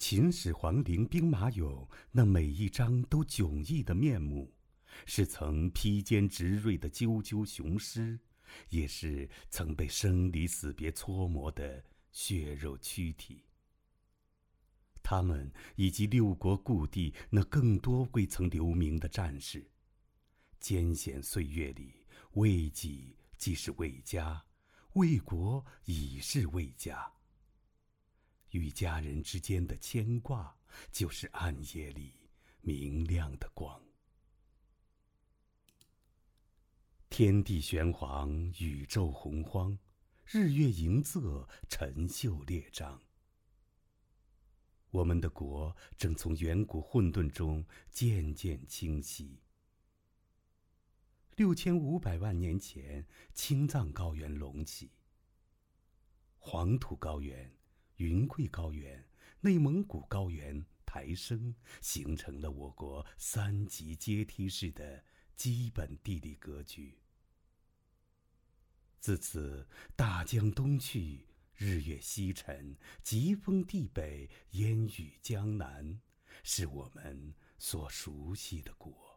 秦始皇陵兵马俑那每一张都迥异的面目，是曾披坚执锐的赳赳雄狮，也是曾被生离死别搓磨的血肉躯体。他们以及六国故地那更多未曾留名的战士，艰险岁月里，为己即是为家，为国已是为家。与家人之间的牵挂，就是暗夜里明亮的光。天地玄黄，宇宙洪荒，日月盈仄，辰宿列张。我们的国正从远古混沌中渐渐清晰。6500万年前，青藏高原隆起，黄土高原、云贵高原、内蒙古高原抬升，形成了我国3级阶梯式的基本地理格局。自此，大江东去，日月西沉，疾风地北，烟雨江南，是我们所熟悉的国。